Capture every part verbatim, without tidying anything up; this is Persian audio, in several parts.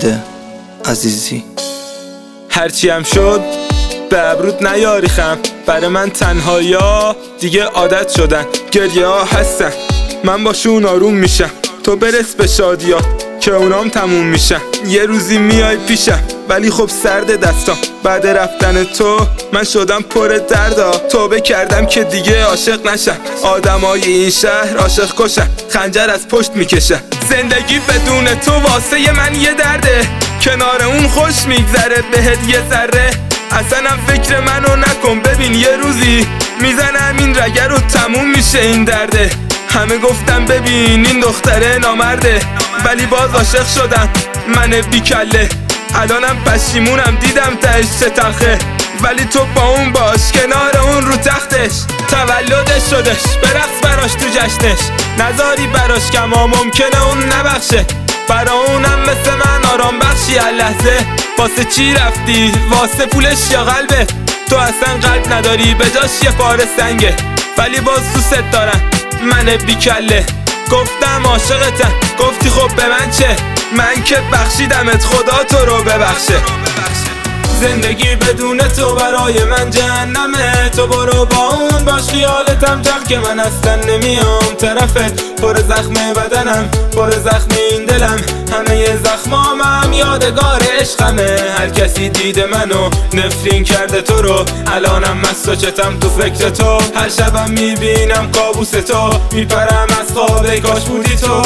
محمد عزیزی. هرچی هم شد به ابرود نیاری خم، برای من تنهایا دیگه عادت شدن. گریه ها هستن من باشون آروم میشم، تو برس به شادیات که اونام تموم میشن. یه روزی میای پیشم ولی خب سرد دستام، بعد رفتن تو من شدم پر دردا. توبه کردم که دیگه عاشق نشم، آدمای این شهر عاشق کشن، خنجر از پشت میکشن. زندگی بدون تو واسه من یه درده، کنار اون خوش میگذره بهت یه ذره. اصلا هم فکر منو نکن، ببین یه روزی میزنم این رگه رو تموم میشه این درده. همه گفتم ببین این دختره نامرده، ولی باز عاشق شدم من بیکله. الانم پشیمونم دیدم تهش چه تلخه، ولی تو با اون باش کنار اون رو تختش. تولدش شدش برقص براش تو جشنش، نذاری براش کما ممکنه اون نبخشه. برا اونم مثل من آرام بخشی اللحظه. واسه چی رفتی؟ واسه پولش یا قلبت؟ تو اصلا قلب نداری به جاش یه پاره سنگه، ولی باز دوست دارم من بیکله. گفتم عاشقتم گفتی خب به من چه، من که بخشیدمت خدا تو رو ببخشه. زندگی بدون تو برای من جهنمه، تو برو با اون باش خیالتم جمع که من اصلا نمیام طرفت. پر زخم بدنم پر زخم این دلم، همه زخمامم یادگار عشقمه. هر کسی دیده منو نفرین کرده تو رو، الانم مست و چتم تو فکر تو. هر شبم میبینم کابوس تو، میپرم از خواب کاش بودی تو.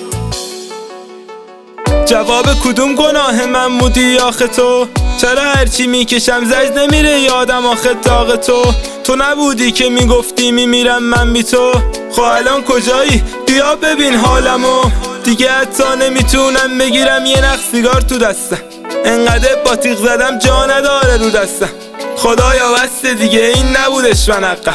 جواب کدوم گناه من بودی آخه تو؟ چرا هرچی میکشم زجر نمیره یادم آخه داغ تو؟ تو نبودی که میگفتی میمیرم من بی تو؟ خب الان کجایی؟ بیا ببین حالمو. دیگه حتی نمیتونم بگیرم یه نخ سیگار تو دستم، انقدر با تیغ زدم جا نداره رو دستم. خدایا بسته دیگه این نبودش من حقم.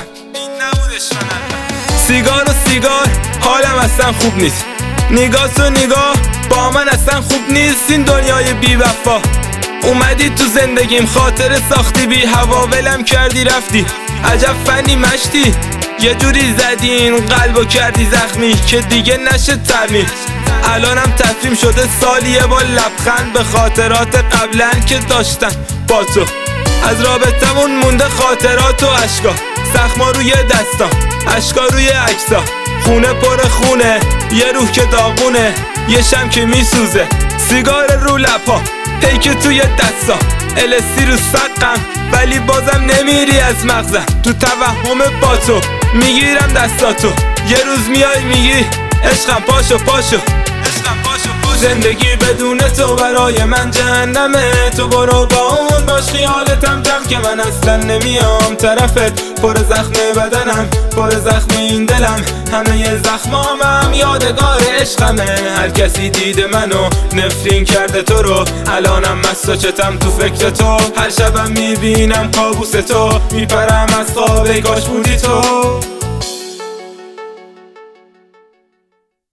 سیگار و سیگار حالم اصلا خوب نیست، نگاه تو نگاه با من اصلا خوب نیست. این دنیای بی وفا اومدی تو زندگیم، خاطر ساختی بی هوا، ولم کردی رفتی. عجب فنی مشتی یه جوری زدی این قلبو کردی زخمی که دیگه نشه ترمیم. الانم تفریم شده سالیه با لبخند به خاطرات قبلا که داشتن با تو. از رابطمون مونده خاطرات و عشقا، زخما روی دستا عشقا روی عکسا. خونه پر خونه یه روح که داغونه، یه شم که میسوزه سیگار رو لپا. پیک توی دستا السی رو سقم، ولی بازم نمیری از مغزم. تو توهم با تو میگیرم دستاتو، یه روز میای میگی عشقم پاشو پاشو. زندگی بدون تو برای من جهنمه، تو برو با اون باش خیالتم جمع که من اصلا نمیام طرفت. پر زخم بدنم پر زخم این دلم، همه زخمامم یادگار عشقمه. هر کسی دیده منو نفرین کرده تو رو، الانم مست و چتم تو فکر تو. هر شبم میبینم کابوس تو، میپرم از خواب کاش بودی تو.